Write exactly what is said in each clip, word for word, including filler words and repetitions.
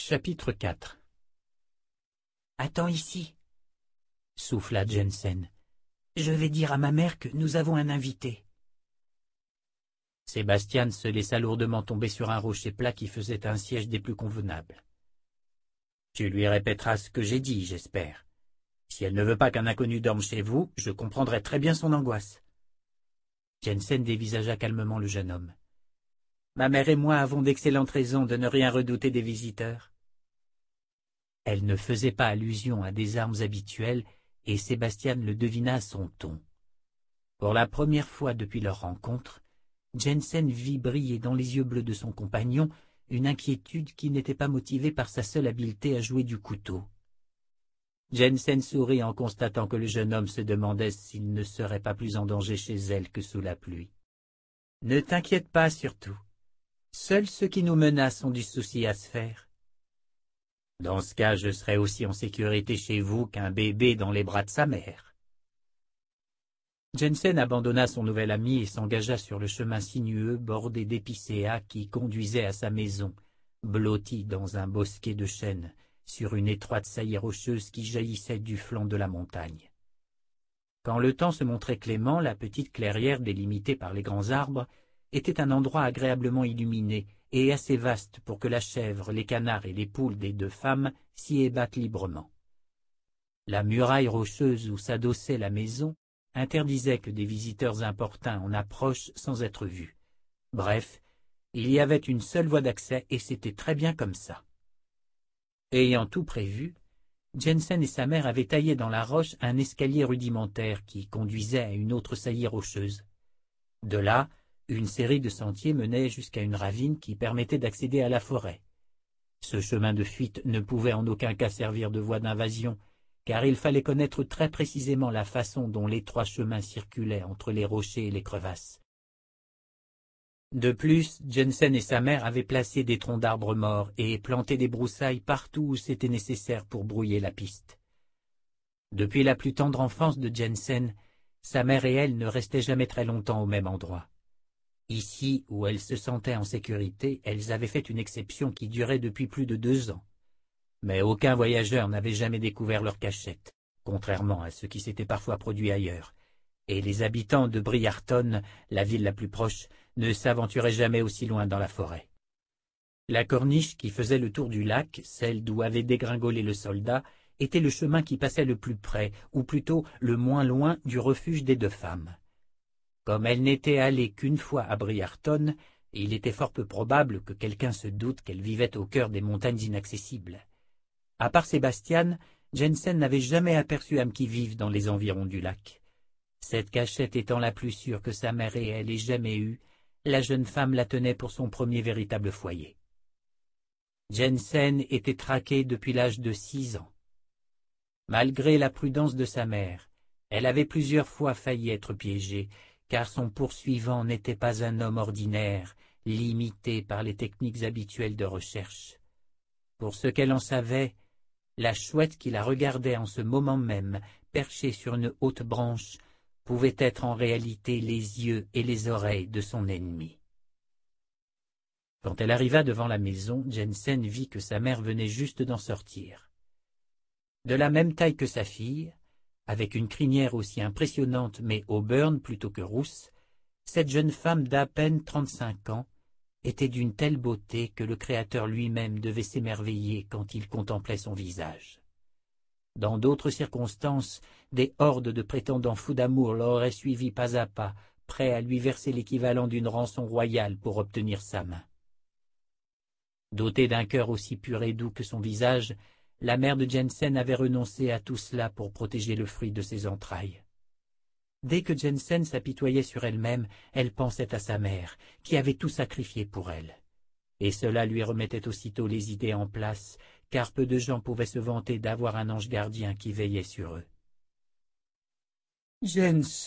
Chapitre quatre. Attends ici, souffla Jensen. Je vais dire à ma mère que nous avons un invité. Sébastien se laissa lourdement tomber sur un rocher plat qui faisait un siège des plus convenables. Tu lui répéteras ce que j'ai dit, j'espère. Si elle ne veut pas qu'un inconnu dorme chez vous, je comprendrai très bien son angoisse. Jensen dévisagea calmement le jeune homme. Ma mère et moi avons d'excellentes raisons de ne rien redouter des visiteurs. Elle ne faisait pas allusion à des armes habituelles, et Sébastien le devina à son ton. Pour la première fois depuis leur rencontre, Jensen vit briller dans les yeux bleus de son compagnon une inquiétude qui n'était pas motivée par sa seule habileté à jouer du couteau. Jensen sourit en constatant que le jeune homme se demandait s'il ne serait pas plus en danger chez elle que sous la pluie. « Ne t'inquiète pas surtout. Seuls ceux qui nous menacent ont du souci à se faire. Dans ce cas, je serai aussi en sécurité chez vous qu'un bébé dans les bras de sa mère. » Jensen abandonna son nouvel ami et s'engagea sur le chemin sinueux bordé d'épicéas qui conduisait à sa maison, blottie dans un bosquet de chênes, sur une étroite saillie rocheuse qui jaillissait du flanc de la montagne. Quand le temps se montrait clément, la petite clairière délimitée par les grands arbres était un endroit agréablement illuminé et assez vaste pour que la chèvre, les canards et les poules des deux femmes s'y ébattent librement. La muraille rocheuse où s'adossait la maison interdisait que des visiteurs importuns en approchent sans être vus. Bref, il y avait une seule voie d'accès et c'était très bien comme ça. Ayant tout prévu, Jensen et sa mère avaient taillé dans la roche un escalier rudimentaire qui conduisait à une autre saillie rocheuse. De là, une série de sentiers menait jusqu'à une ravine qui permettait d'accéder à la forêt. Ce chemin de fuite ne pouvait en aucun cas servir de voie d'invasion, car il fallait connaître très précisément la façon dont l'étroit chemin circulait entre les rochers et les crevasses. De plus, Jensen et sa mère avaient placé des troncs d'arbres morts et planté des broussailles partout où c'était nécessaire pour brouiller la piste. Depuis la plus tendre enfance de Jensen, sa mère et elle ne restaient jamais très longtemps au même endroit. Ici, où elles se sentaient en sécurité, elles avaient fait une exception qui durait depuis plus de deux ans. Mais aucun voyageur n'avait jamais découvert leur cachette, contrairement à ce qui s'était parfois produit ailleurs, et les habitants de Briarton, la ville la plus proche, ne s'aventuraient jamais aussi loin dans la forêt. La corniche qui faisait le tour du lac, celle d'où avait dégringolé le soldat, était le chemin qui passait le plus près, ou plutôt le moins loin du refuge des deux femmes. Comme elles n'étaient allées qu'une fois à Briarton, il était fort peu probable que quelqu'un se doute qu'elles vivaient au cœur des montagnes inaccessibles. À part Sébastien, Jensen n'avait jamais aperçu âme qui vive dans les environs du lac. Cette cachette étant la plus sûre que sa mère et elle aient jamais eue, la jeune femme la tenait pour son premier véritable foyer. Jensen était traquée depuis l'âge de six ans. Malgré la prudence de sa mère, elle avait plusieurs fois failli être piégée, car son poursuivant n'était pas un homme ordinaire, limité par les techniques habituelles de recherche. Pour ce qu'elle en savait, la chouette qui la regardait en ce moment même, perchée sur une haute branche, pouvait être en réalité les yeux et les oreilles de son ennemi. Quand elle arriva devant la maison, Jensen vit que sa mère venait juste d'en sortir. De la même taille que sa fille, avec une crinière aussi impressionnante mais auburn plutôt que rousse, cette jeune femme d'à peine trente-cinq ans était d'une telle beauté que le Créateur lui-même devait s'émerveiller quand il contemplait son visage. Dans d'autres circonstances, des hordes de prétendants fous d'amour l'auraient suivi pas à pas, prêts à lui verser l'équivalent d'une rançon royale pour obtenir sa main. Dotée d'un cœur aussi pur et doux que son visage, la mère de Jensen avait renoncé à tout cela pour protéger le fruit de ses entrailles. Dès que Jensen s'apitoyait sur elle-même, elle pensait à sa mère, qui avait tout sacrifié pour elle. Et cela lui remettait aussitôt les idées en place, car peu de gens pouvaient se vanter d'avoir un ange gardien qui veillait sur eux. « Jensen !»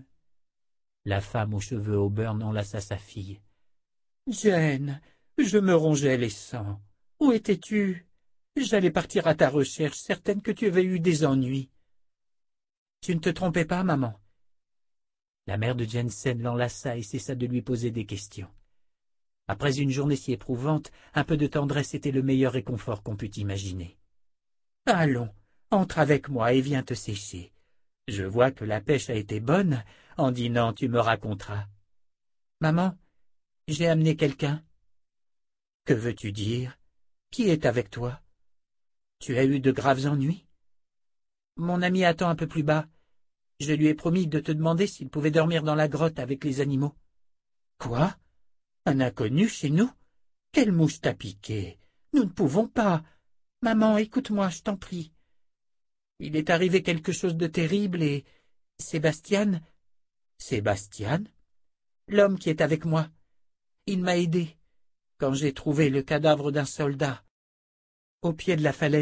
La femme aux cheveux auburn enlaça sa fille. « Jen, je me rongeais les sangs. Où étais-tu? J'allais partir à ta recherche, certaine que tu avais eu des ennuis. » « Tu ne te trompais pas, maman ?» La mère de Jensen l'enlaça et cessa de lui poser des questions. Après une journée si éprouvante, un peu de tendresse était le meilleur réconfort qu'on pût imaginer. « Allons, entre avec moi et viens te sécher. Je vois que la pêche a été bonne, en dînant tu me raconteras. »« Maman, j'ai amené quelqu'un. »« Que veux-tu dire? Qui est avec toi? Tu as eu de graves ennuis? »« Mon ami attend un peu plus bas. Je lui ai promis de te demander s'il pouvait dormir dans la grotte avec les animaux. »« Quoi? Un inconnu chez nous? Quelle mouche t'a piqué? Nous ne pouvons pas. Maman, écoute-moi, je t'en prie. Il est arrivé quelque chose de terrible et... Sébastien... Sébastien? L'homme qui est avec moi. Il m'a aidé quand j'ai trouvé le cadavre d'un soldat au pied de la falaise. »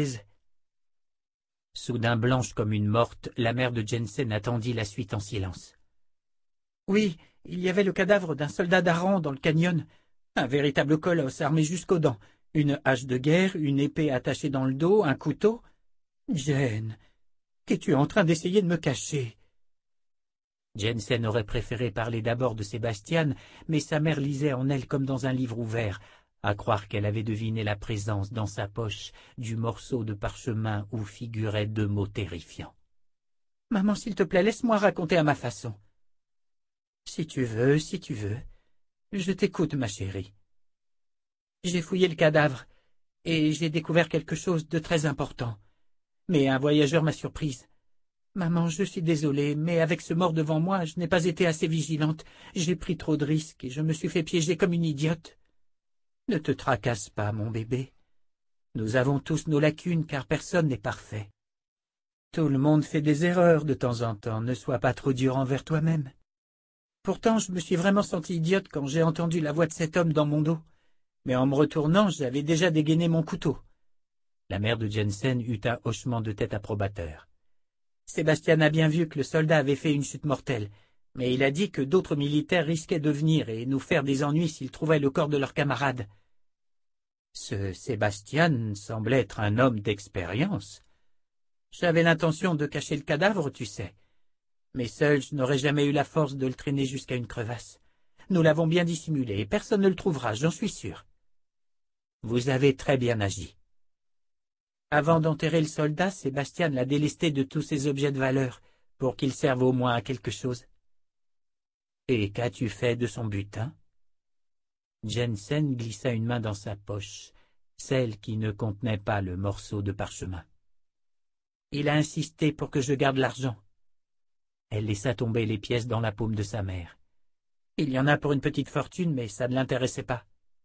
Soudain blanche comme une morte, la mère de Jensen attendit la suite en silence. « Oui, il y avait le cadavre d'un soldat d'Aran dans le canyon, un véritable colosse armé jusqu'aux dents, une hache de guerre, une épée attachée dans le dos, un couteau. Jen, qu'es-tu en train d'essayer de me cacher? » Jensen aurait préféré parler d'abord de Sébastien, mais sa mère lisait en elle comme dans un livre ouvert, à croire qu'elle avait deviné la présence dans sa poche du morceau de parchemin où figuraient deux mots terrifiants. « Maman, s'il te plaît, laisse-moi raconter à ma façon. »« Si tu veux, si tu veux. Je t'écoute, ma chérie. » J'ai fouillé le cadavre, et j'ai découvert quelque chose de très important. Mais un voyageur m'a surprise. Maman, je suis désolée, mais avec ce mort devant moi, je n'ai pas été assez vigilante. J'ai pris trop de risques et je me suis fait piéger comme une idiote. Ne te tracasse pas, mon bébé. Nous avons tous nos lacunes, car personne n'est parfait. Tout le monde fait des erreurs de temps en temps, ne sois pas trop dur envers toi-même. Pourtant, je me suis vraiment sentie idiote quand j'ai entendu la voix de cet homme dans mon dos. Mais en me retournant, j'avais déjà dégainé mon couteau. La mère de Jensen eut un hochement de tête approbateur. Sébastien a bien vu que le soldat avait fait une chute mortelle, mais il a dit que d'autres militaires risquaient de venir et nous faire des ennuis s'ils trouvaient le corps de leurs camarades. Ce Sébastien semblait être un homme d'expérience. J'avais l'intention de cacher le cadavre, tu sais, mais seul je n'aurais jamais eu la force de le traîner jusqu'à une crevasse. Nous l'avons bien dissimulé et personne ne le trouvera, j'en suis sûr. Vous avez très bien agi. Avant d'enterrer le soldat, Sébastien l'a délesté de tous ses objets de valeur, pour qu'il serve au moins à quelque chose. Et qu'as-tu fait de son butin? Jensen glissa une main dans sa poche, celle qui ne contenait pas le morceau de parchemin. Il a insisté pour que je garde l'argent. Elle laissa tomber les pièces dans la paume de sa mère. Il y en a pour une petite fortune, mais ça ne l'intéressait pas.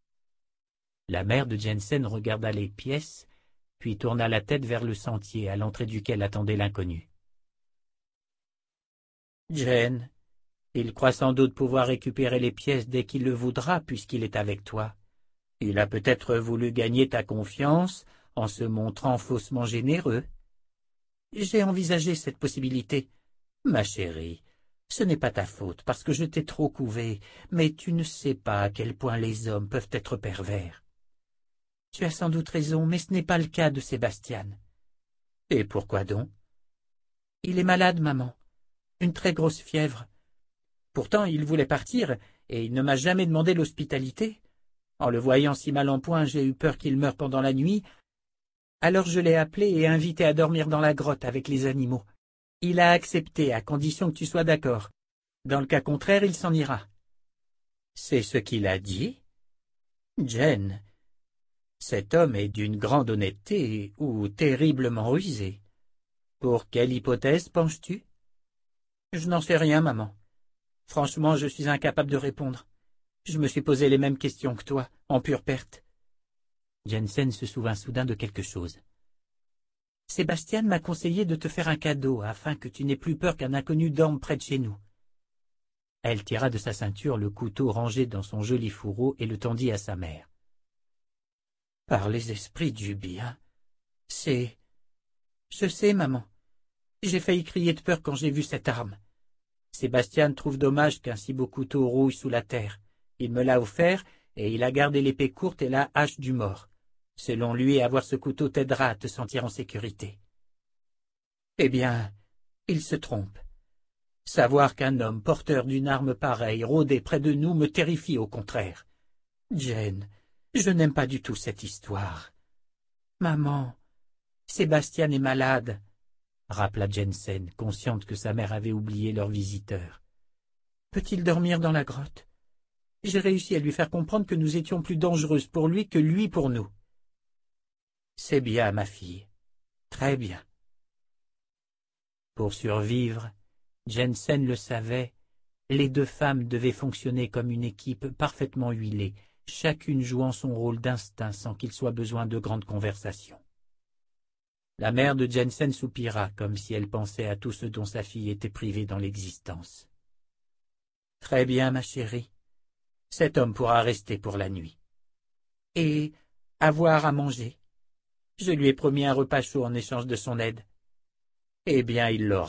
La mère de Jensen regarda les pièces, puis tourna la tête vers le sentier à l'entrée duquel attendait l'inconnu. « Jen, il croit sans doute pouvoir récupérer les pièces dès qu'il le voudra puisqu'il est avec toi. Il a peut-être voulu gagner ta confiance en se montrant faussement généreux. J'ai envisagé cette possibilité. Ma chérie, ce n'est pas ta faute parce que je t'ai trop couvé, mais tu ne sais pas à quel point les hommes peuvent être pervers. Tu as sans doute raison, mais ce n'est pas le cas de Sébastien. Et pourquoi donc? Il est malade, maman. Une très grosse fièvre. Pourtant, il voulait partir, et il ne m'a jamais demandé l'hospitalité. En le voyant si mal en point, j'ai eu peur qu'il meure pendant la nuit. Alors je l'ai appelé et invité à dormir dans la grotte avec les animaux. Il a accepté, à condition que tu sois d'accord. Dans le cas contraire, il s'en ira. C'est ce qu'il a dit? Jen, cet homme est d'une grande honnêteté ou terriblement rusé. Pour quelle hypothèse penches-tu? Je n'en sais rien, maman. Franchement, je suis incapable de répondre. Je me suis posé les mêmes questions que toi, en pure perte. Jensen se souvint soudain de quelque chose. Sébastien m'a conseillé de te faire un cadeau afin que tu n'aies plus peur qu'un inconnu dorme près de chez nous. Elle tira de sa ceinture le couteau rangé dans son joli fourreau et le tendit à sa mère. Par les esprits du bien, c'est... Je sais, maman. J'ai failli crier de peur quand j'ai vu cette arme. Sébastien trouve dommage qu'un si beau couteau rouille sous la terre. Il me l'a offert et il a gardé l'épée courte et la hache du mort. Selon lui, avoir ce couteau t'aidera à te sentir en sécurité. Eh bien, il se trompe. Savoir qu'un homme porteur d'une arme pareille rôdait près de nous me terrifie au contraire. Jane, je n'aime pas du tout cette histoire. Maman, Sébastien est malade, rappela Jensen, consciente que sa mère avait oublié leur visiteur. Peut-il dormir dans la grotte? J'ai réussi à lui faire comprendre que nous étions plus dangereuses pour lui que lui pour nous. C'est bien, ma fille. Très bien. Pour survivre, Jensen le savait, les deux femmes devaient fonctionner comme une équipe parfaitement huilée, chacune jouant son rôle d'instinct sans qu'il soit besoin de grandes conversations. La mère de Jensen soupira comme si elle pensait à tout ce dont sa fille était privée dans l'existence. « Très bien, ma chérie. Cet homme pourra rester pour la nuit. Et avoir à manger. Je lui ai promis un repas chaud en échange de son aide. Eh bien, il l'aura. »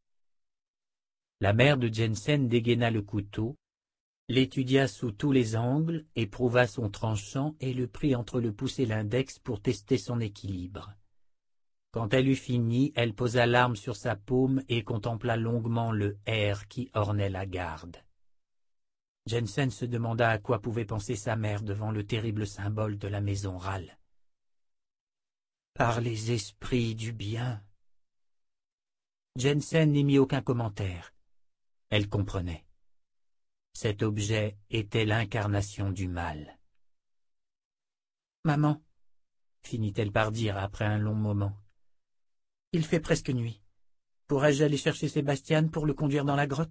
La mère de Jensen dégaina le couteau, l'étudia sous tous les angles, éprouva son tranchant et le prit entre le pouce et l'index pour tester son équilibre. Quand elle eut fini, elle posa l'arme sur sa paume et contempla longuement le R qui ornait la garde. Jensen se demanda à quoi pouvait penser sa mère devant le terrible symbole de la maison Râle. Par les esprits du bien. Jensen n'émit aucun commentaire. Elle comprenait. Cet objet était l'incarnation du mal. « Maman, finit-elle par dire après un long moment, il fait presque nuit. Pourrais-je aller chercher Sébastien pour le conduire dans la grotte ?»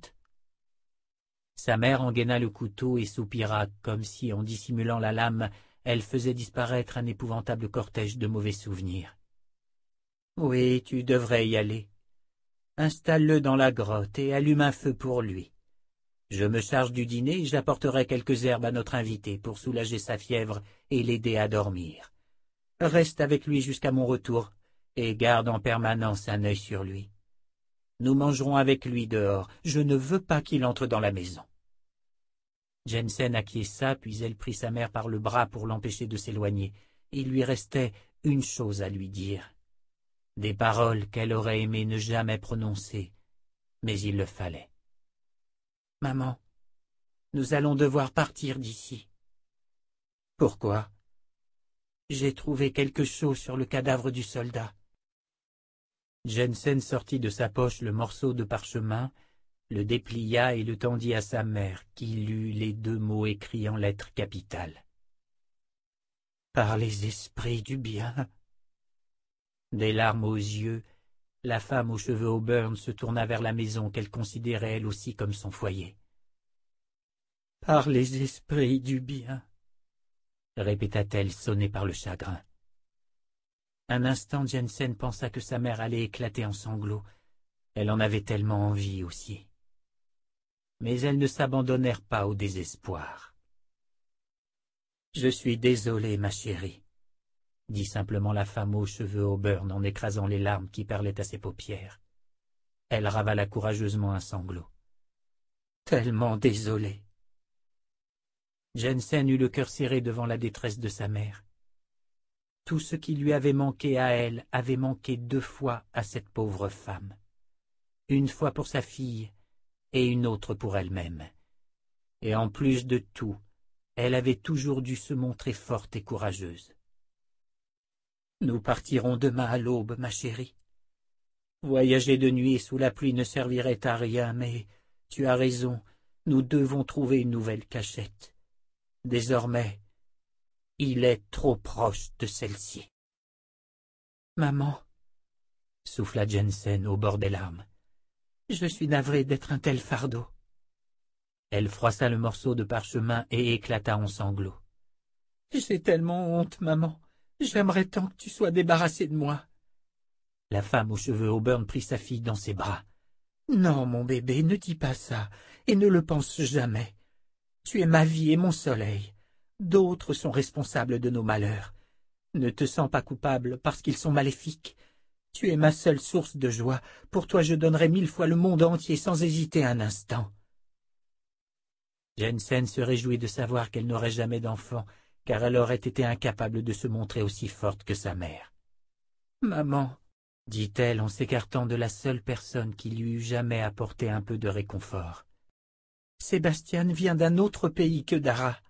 Sa mère engaina le couteau et soupira, comme si, en dissimulant la lame, elle faisait disparaître un épouvantable cortège de mauvais souvenirs. « Oui, tu devrais y aller. Installe-le dans la grotte et allume un feu pour lui. Je me charge du dîner et j'apporterai quelques herbes à notre invité pour soulager sa fièvre et l'aider à dormir. Reste avec lui jusqu'à mon retour et garde en permanence un œil sur lui. Nous mangerons avec lui dehors. Je ne veux pas qu'il entre dans la maison. » Jensen acquiesça, puis elle prit sa mère par le bras pour l'empêcher de s'éloigner. Il lui restait une chose à lui dire. Des paroles qu'elle aurait aimé ne jamais prononcer, mais il le fallait. « Maman, nous allons devoir partir d'ici. »« Pourquoi ?»« J'ai trouvé quelque chose sur le cadavre du soldat. » Jensen sortit de sa poche le morceau de parchemin, le déplia et le tendit à sa mère, qui lut les deux mots écrits en lettres capitales. « Par les esprits du bien. » Des larmes aux yeux, la femme aux cheveux auburn se tourna vers la maison qu'elle considérait elle aussi comme son foyer. « Par les esprits du bien, » répéta-t-elle, sonnée par le chagrin. Un instant, Jensen pensa que sa mère allait éclater en sanglots. Elle en avait tellement envie aussi. Mais elles ne s'abandonnèrent pas au désespoir. « Je suis désolée, ma chérie, » dit simplement la femme aux cheveux auburn en écrasant les larmes qui perlaient à ses paupières. Elle ravala courageusement un sanglot. « Tellement désolée. » Jensen eut le cœur serré devant la détresse de sa mère. Tout ce qui lui avait manqué à elle avait manqué deux fois à cette pauvre femme. Une fois pour sa fille et une autre pour elle-même. Et en plus de tout, elle avait toujours dû se montrer forte et courageuse. « Nous partirons demain à l'aube, ma chérie. Voyager de nuit sous la pluie ne servirait à rien, mais tu as raison, nous devons trouver une nouvelle cachette. Désormais, il est trop proche de celle-ci. »« Maman, » souffla Jensen au bord des larmes, « je suis navrée d'être un tel fardeau. » Elle froissa le morceau de parchemin et éclata en sanglots. « J'ai tellement honte, maman. J'aimerais tant que tu sois débarrassée de moi. » La femme aux cheveux auburn prit sa fille dans ses bras. « Non, mon bébé, ne dis pas ça, et ne le pense jamais. Tu es ma vie et mon soleil. D'autres sont responsables de nos malheurs. Ne te sens pas coupable parce qu'ils sont maléfiques. Tu es ma seule source de joie. Pour toi je donnerais mille fois le monde entier sans hésiter un instant. » Jensen se réjouit de savoir qu'elle n'aurait jamais d'enfant, car elle aurait été incapable de se montrer aussi forte que sa mère. « Maman, » dit-elle en s'écartant de la seule personne qui lui eût jamais apporté un peu de réconfort. « Sébastien vient d'un autre pays que Dara.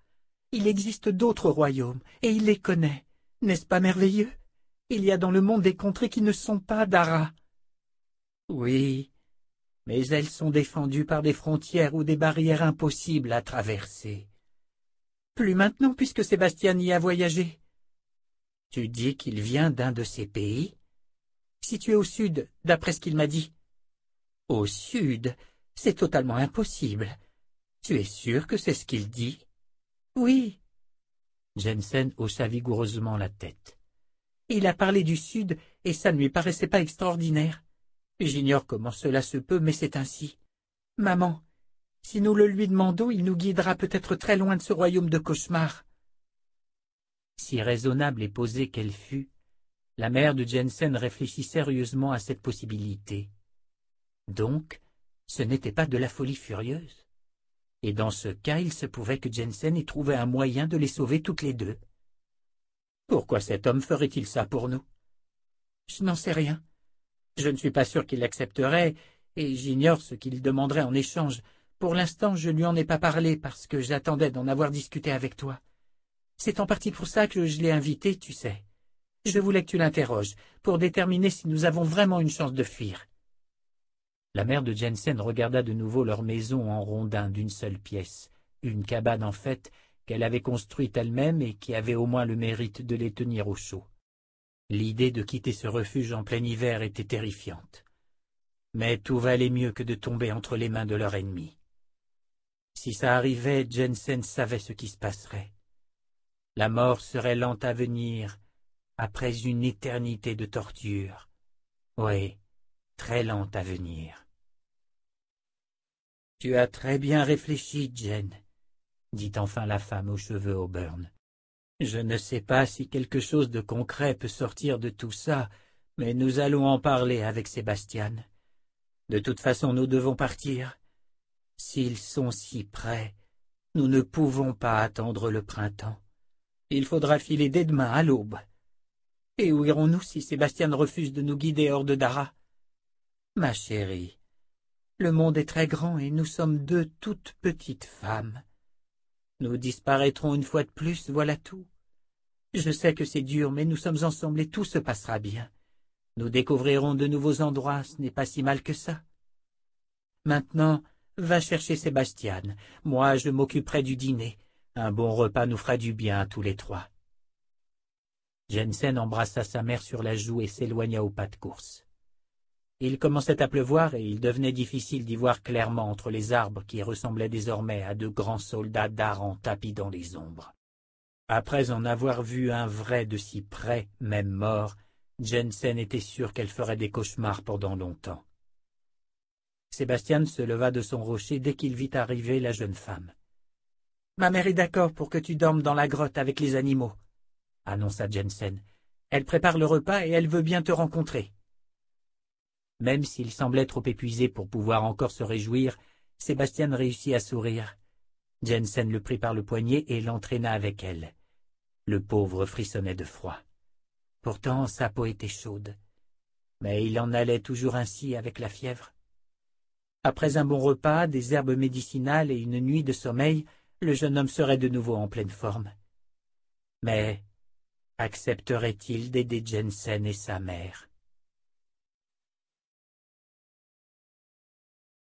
Il existe d'autres royaumes, et il les connaît. N'est-ce pas merveilleux? Il y a dans le monde des contrées qui ne sont pas Dara. Oui, mais elles sont défendues par des frontières ou des barrières impossibles à traverser. Plus maintenant, puisque Sébastien y a voyagé. Tu dis qu'il vient d'un de ces pays? Situé au sud, d'après ce qu'il m'a dit. Au sud, c'est totalement impossible. Tu es sûr que c'est ce qu'il dit? Oui. Jensen hocha vigoureusement la tête. Il a parlé du sud, et ça ne lui paraissait pas extraordinaire. J'ignore comment cela se peut, mais c'est ainsi. Maman, si nous le lui demandons, il nous guidera peut-être très loin de ce royaume de cauchemars. Si raisonnable et posée qu'elle fût, la mère de Jensen réfléchit sérieusement à cette possibilité. Donc, ce n'était pas de la folie furieuse. Et dans ce cas, il se pouvait que Jensen ait trouvé un moyen de les sauver toutes les deux. Pourquoi cet homme ferait-il ça pour nous? Je n'en sais rien. Je ne suis pas sûr qu'il l'accepterait, et j'ignore ce qu'il demanderait en échange. Pour l'instant, je ne lui en ai pas parlé parce que j'attendais d'en avoir discuté avec toi. C'est en partie pour ça que je l'ai invité, tu sais. Je voulais que tu l'interroges, pour déterminer si nous avons vraiment une chance de fuir. La mère de Jensen regarda de nouveau leur maison en rondin d'une seule pièce, une cabane en fait qu'elle avait construite elle-même et qui avait au moins le mérite de les tenir au chaud. L'idée de quitter ce refuge en plein hiver était terrifiante. Mais tout valait mieux que de tomber entre les mains de leur ennemi. Si ça arrivait, Jensen savait ce qui se passerait. La mort serait lente à venir, après une éternité de torture. Oui, très lente à venir. « Tu as très bien réfléchi, Jen, » dit enfin la femme aux cheveux auburn. « Je ne sais pas si quelque chose de concret peut sortir de tout ça, mais nous allons en parler avec Sébastien. De toute façon, nous devons partir. S'ils sont si près, nous ne pouvons pas attendre le printemps. Il faudra filer dès demain à l'aube. Et où irons-nous si Sébastien refuse de nous guider hors de Dara? Ma chérie, le monde est très grand et nous sommes deux toutes petites femmes. Nous disparaîtrons une fois de plus, voilà tout. Je sais que c'est dur, mais nous sommes ensemble et tout se passera bien. Nous découvrirons de nouveaux endroits, ce n'est pas si mal que ça. Maintenant, va chercher Sébastien. Moi, je m'occuperai du dîner. Un bon repas nous fera du bien à tous les trois. Jensen embrassa sa mère sur la joue et s'éloigna au pas de course. Il commençait à pleuvoir et il devenait difficile d'y voir clairement entre les arbres qui ressemblaient désormais à de grands soldats d'Aran tapis dans les ombres. Après en avoir vu un vrai de si près, même mort, Jensen était sûr qu'elle ferait des cauchemars pendant longtemps. Sébastien se leva de son rocher dès qu'il vit arriver la jeune femme. « Ma mère est d'accord pour que tu dormes dans la grotte avec les animaux, » annonça Jensen. « Elle prépare le repas et elle veut bien te rencontrer. » Même s'il semblait trop épuisé pour pouvoir encore se réjouir, Sébastien réussit à sourire. Jensen le prit par le poignet et l'entraîna avec elle. Le pauvre frissonnait de froid. Pourtant sa peau était chaude. Mais il en allait toujours ainsi avec la fièvre. Après un bon repas, des herbes médicinales et une nuit de sommeil, le jeune homme serait de nouveau en pleine forme. Mais accepterait-il d'aider Jensen et sa mère?